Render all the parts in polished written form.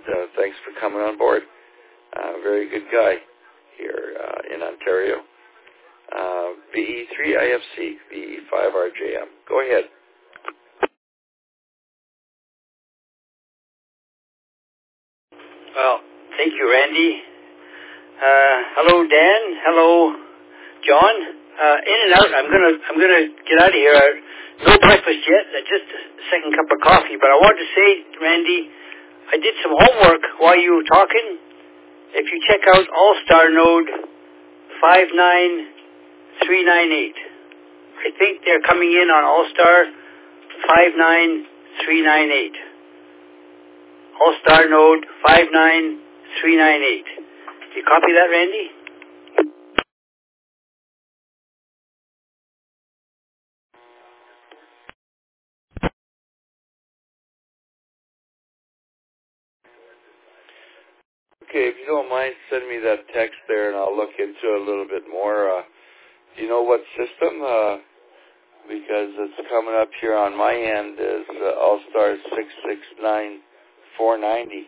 thanks for coming on board. Very good guy here in Ontario. BE3IFC, BE5RJM. Go ahead. Well, thank you, Randy. Hello, Dan. Hello, John. In and out. I'm gonna get out of here. No breakfast yet. Just a second cup of coffee. But I wanted to say, Randy, I did some homework while you were talking. If you check out All-Star node 59398, I think they're coming in on All-Star 59398. All-Star node 59398. Did you copy that, Randy? Okay, if you don't mind, send me that text there, and I'll look into it a little bit more. Do you know what system? Because it's coming up here on my end is All-Star 669490.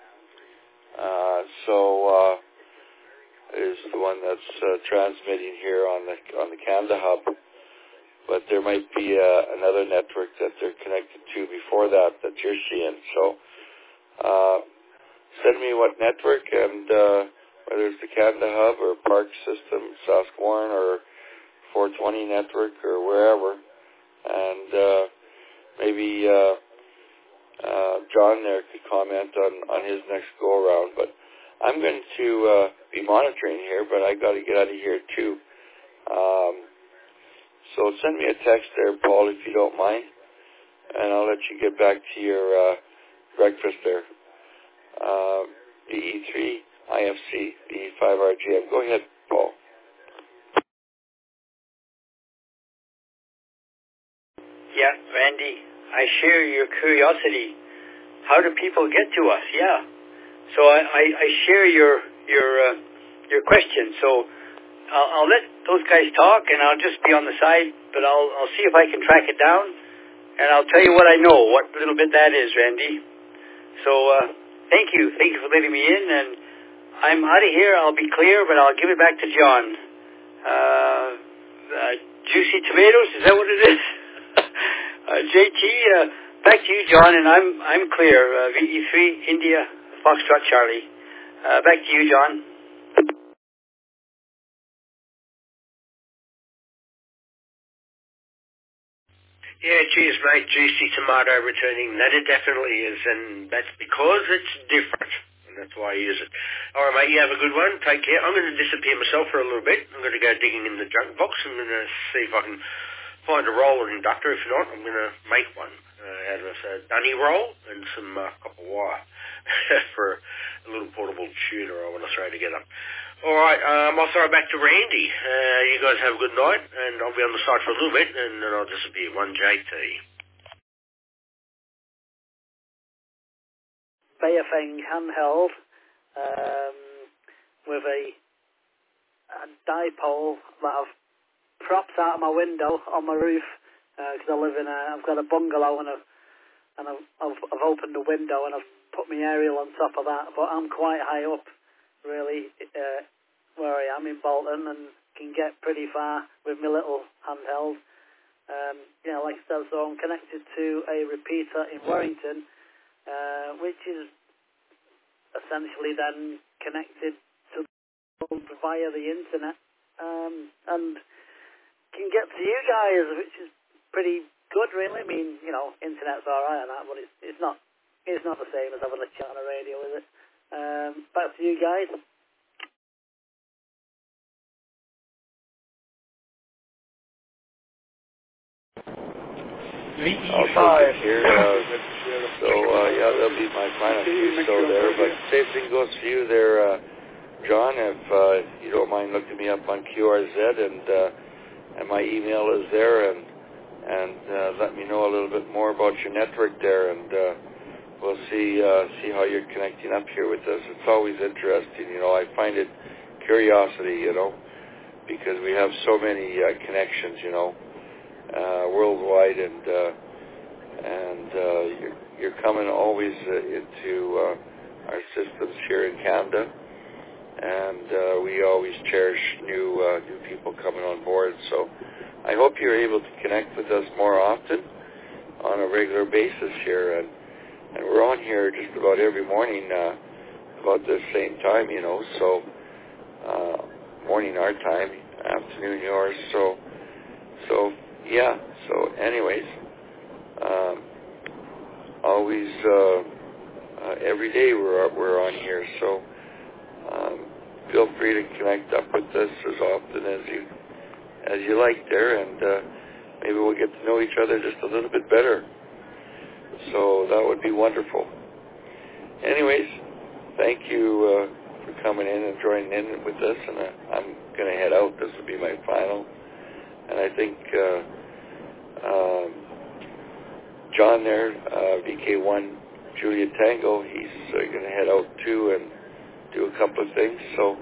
Is the one that's transmitting here on the Canada Hub. But there might be another network that they're connected to before that you're seeing. So send me what network, and whether it's the Canada Hub or Park System, Saskatchewan, or 420 network or wherever, and maybe John there could comment on his next go around. But I'm going to be monitoring here, but I got to get out of here too. So send me a text there, Paul, if you don't mind, and I'll let you get back to your breakfast there. BE3IFC, BE5RGM. Go ahead, Paul. Yeah, Randy, I share your curiosity. How do people get to us? Yeah. So I share your question. So I'll let those guys talk, and I'll just be on the side, but I'll see if I can track it down, and I'll tell you what I know, what little bit that is, Randy. So thank you for letting me in, and I'm out of here. I'll be clear, but I'll give it back to John. Juicy tomatoes, is that what it is? JT, back to you, John, and I'm clear. VE3 India Foxtrot Charlie. Back to you, John. Yeah, cheers, mate. Juicy tomato returning. That it definitely is, and that's because it's different, and that's why I use it. All right, mate, you have a good one. Take care. I'm going to disappear myself for a little bit. I'm going to go digging in the junk box. I'm going to see if I can find a roller inductor. If not, I'm going to make one out of a dunny roll and some copper wire for a little portable tuner I want to throw together. All right, I'll throw it back to Randy. You guys have a good night, and I'll be on the site for a little bit, and then I'll disappear. 1JT. Baofeng handheld with a dipole that I've propped out of my window on my roof because I've got a bungalow, and I've opened the window and I've put my aerial on top of that, but I'm quite high up, really, where I am in Bolton, and can get pretty far with my little handheld. Like I said, so I'm connected to a repeater in Warrington, which is essentially then connected to via the internet, and can get to you guys, which is pretty good, really. I mean, internet's alright and that, but it's not the same as having a chat on the radio, is it? Back to you guys. VE5 here. That'll be my final so there. But same thing goes for you there, John. If you don't mind looking me up on QRZ, and my email is there, and let me know a little bit more about your network there, and we'll see how you're connecting up here with us. It's always interesting, I find it curiosity, because we have so many connections, worldwide, and you're coming always into here in Canada, and we always cherish new people coming on board. So I hope you're able to connect with us more often on a regular basis here, and we're on here just about every morning about the same time, so morning our time, afternoon yours, so yeah, so anyways, always every day we're on here, so feel free to connect up with us as often as you like there, and maybe we'll get to know each other just a little bit better. So that would be wonderful. Anyways, thank you for coming in and joining in with us, and I'm going to head out. This will be my final. And I think John there, VK1 Juliet Tango, he's going to head out too and do a couple of things. So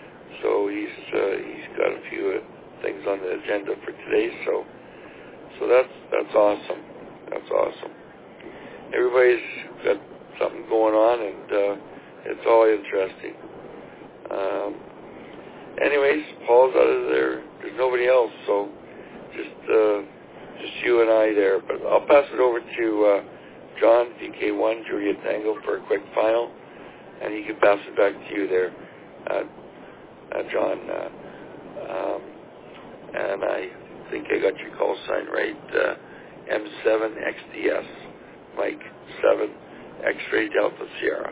he's got a few things on the agenda for today. So that's awesome. That's awesome. Everybody's got something going on, and it's all interesting. Anyways, Paul's out of there. There's nobody else, so just you and I there. But I'll pass it over to John, VK1, Juliet Tango, for a quick final, and he can pass it back to you there, John. And I think I got your call sign right, M7XDS, Mike 7, X-Ray Delta Sierra.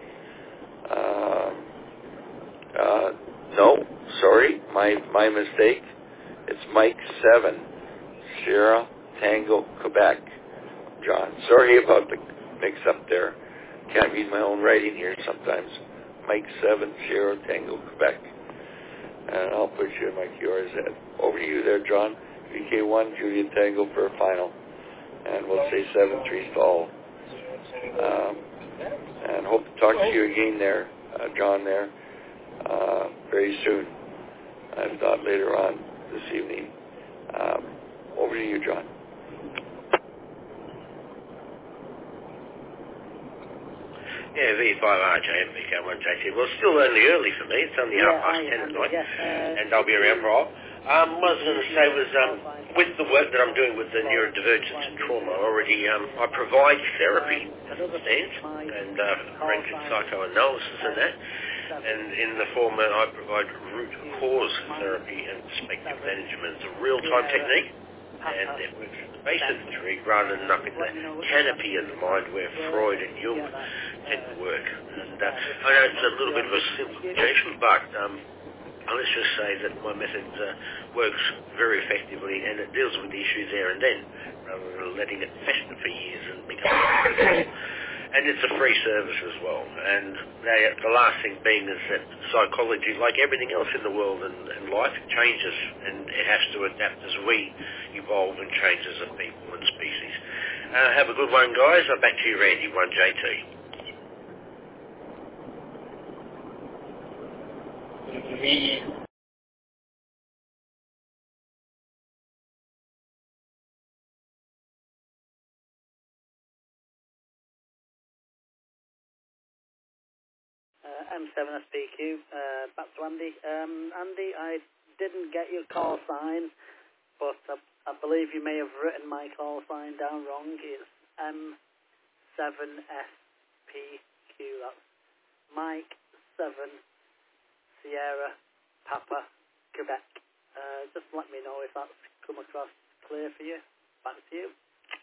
No, sorry, my mistake. It's Mike 7, Sierra Tango, Quebec, John. Sorry about the mix-up there. Can't read my own writing here sometimes. Mike 7, Sierra Tango, Quebec. And I'll put you in my QRZ. Over to you there, John. VK1, Juliet Tango for a final. And we'll say 7-3 stall. And hope to talk to you again there, John there, very soon, if not later on this evening. Over to you, John. Yeah, V5RJ and VK1JT. Well, it's still only early for me. It's only 10:30 at night, and I'll be around for a while. What I was going to say was, with the work that I'm doing with the neurodivergence and trauma, I provide therapy, as it stands, and forensic psychoanalysis and that. And in the form that I provide root cause therapy and perspective management. It's a real-time technique, and it works in the base of the tree rather than up in the canopy of the mind where Freud and Jung tend to work. And I know it's a little bit of a simplification, but let's just say that my method works very effectively, and it deals with the issue there and then, rather than letting it fester for years and become and it's a free service as well. And the last thing being is that psychology, like everything else in the world and life, changes, and it has to adapt as we evolve and change as a people and species. Have a good one, guys. Back to you, Randy, 1JT. M7SBQ, back to Andy. Andy, I didn't get your call sign, but I believe you may have written my call sign down wrong. It's M7SPQ. That's Mike 7 Sierra Papa Quebec. Just let me know if that's come across clear for you. Back to you.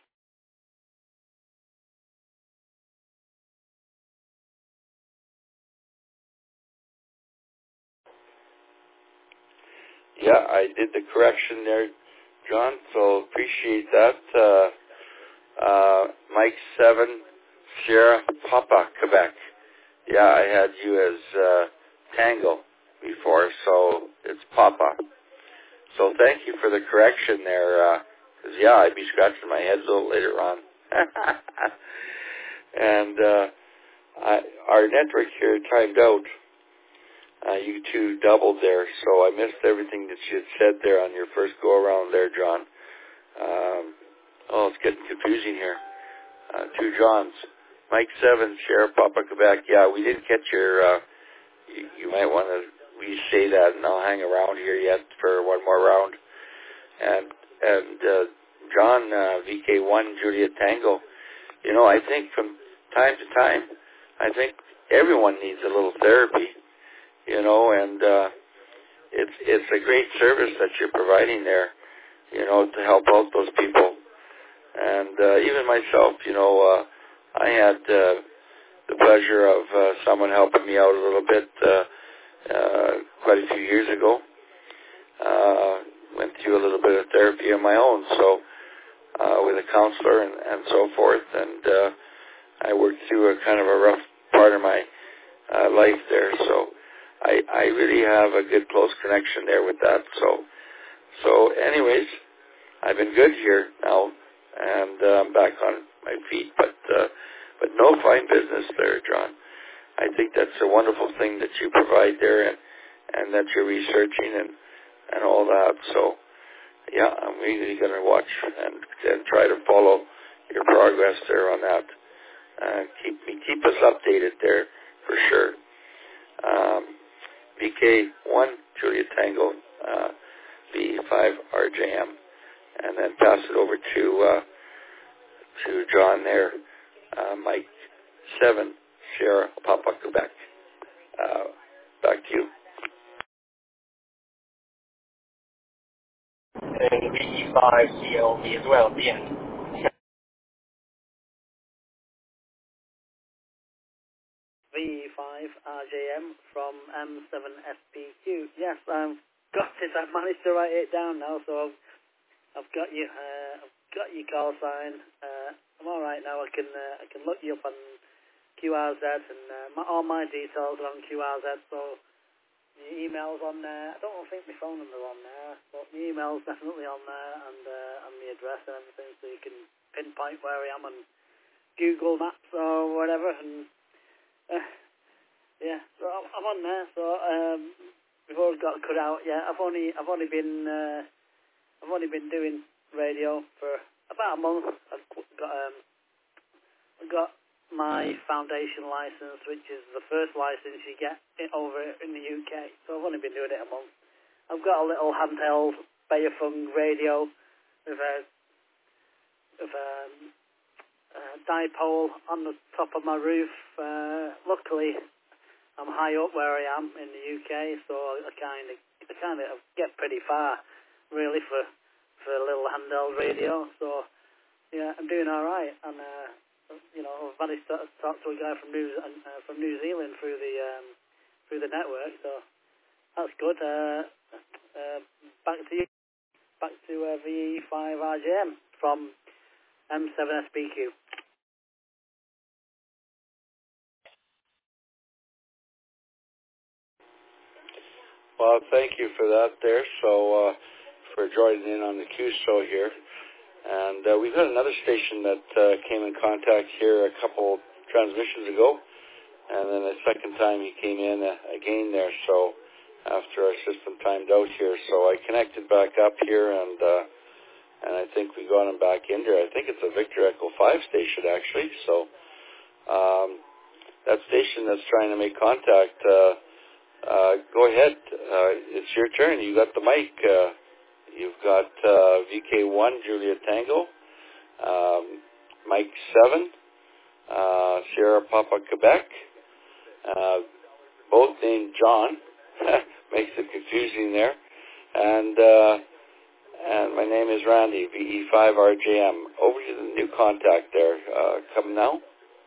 Yeah, I did the correction there, John, so appreciate that. Mike 7, Sierra Papa, Quebec. Yeah, I had you as Tango before, so it's Papa. So thank you for the correction there, because, yeah, I'd be scratching my head a little later on. And our network here timed out. You two doubled there, so I missed everything that you had said there on your first go-around there, John. It's getting confusing here. Two Johns. Mike 7, Sierra Papa Quebec. Yeah, we didn't catch your, you might want to re-say that, and I'll hang around here yet for one more round. And John, VK1, Juliet Tango, you know, I think from time to time, I think everyone needs a little therapy, you know, and it's a great service that you're providing there, you know, to help out those people. And even myself, you know, I had the pleasure of someone helping me out a little bit quite a few years ago. Went through a little bit of therapy on my own, so with a counselor and so forth, and I worked through a kind of a rough part of my life there, so I really have a good close connection there with that. So anyways, I've been good here now, and I'm back on my feet, but no, fine business there, John. I think that's a wonderful thing that you provide there, and that you're researching and all that. So yeah, I'm really going to watch and try to follow your progress there on that. Keep us updated there for sure. VK1 Juliet Tango, V5 RJM, and then pass it over to John there. Mike 7 Sierra Papa Quebec. Back to you. And VE5 CLV as well at the end. VE5 RJM from M7SPQ. Yes, I've got it. I've managed to write it down now, so I've got you. I've got your call sign. I'm all right now. I can look you up on QRZ, and all my details are on QRZ. So the email's on there. I don't think my phone number's on there, but the email's definitely on there, and the address and everything, so you can pinpoint where I am on Google Maps or whatever. And yeah, so I'm on there. So before it got cut out, yeah, I've only been doing radio for about a month. I've got my foundation license, which is the first license you get over in the UK. So I've only been doing it a month. I've got a little handheld Beifeng radio with a dipole on the top of my roof. Luckily, I'm high up where I am in the UK, so I kind of get pretty far, really, for a little handheld radio. So yeah, I'm doing all right, and you know, I've managed to talk to a guy from New Zealand through the network, so that's good. Back to you. Back to VE5 RJM from M7SBQ. Well, thank you for that there. So for joining in on the Q show here. And we've got another station that came in contact here a couple transmissions ago, and then a second time he came in again there, so after our system timed out here. So I connected back up here, and I think we got him back in there. I think it's a Victor Echo 5 station, actually. So that station that's trying to make contact, go ahead. It's your turn. You got the mic. You've got VK1 Juliet Tango, Mike 7 Sierra Papa Quebec, both named John. Makes it confusing there. And my name is Randy, VE5 RJM. Over to the new contact there. Come now.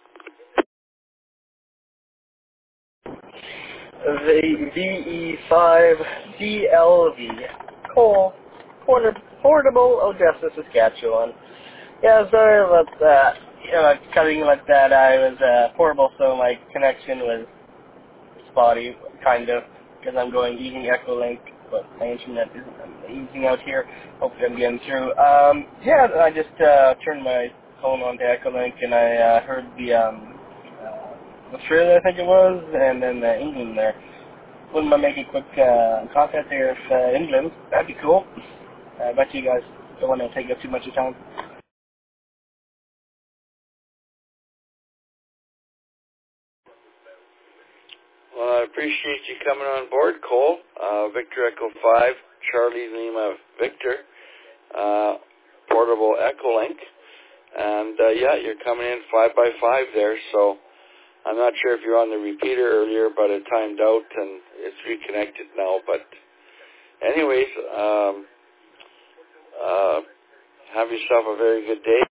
The VE5 CLV, Cole, Portable, Odessa, Saskatchewan. Yeah, sorry about that. You know, cutting like that. I was portable, so my connection was spotty, kind of, because I'm using Echolink, but my internet isn't amazing out here. Hopefully I'm getting through. Yeah, I just turned my phone on to Echolink, and I heard the Australia, I think it was, and then England there. Wouldn't mind making a quick contact there if England. That'd be cool. I bet you guys don't want to take up too much of your time. Well, I appreciate you coming on board, Cole. Victor Echo 5, Charlie Lima Victor, portable Echolink. And, yeah, you're coming in 5x5 there, so I'm not sure if you're on the repeater earlier, but it timed out and it's reconnected now. But anyways, have yourself a very good day.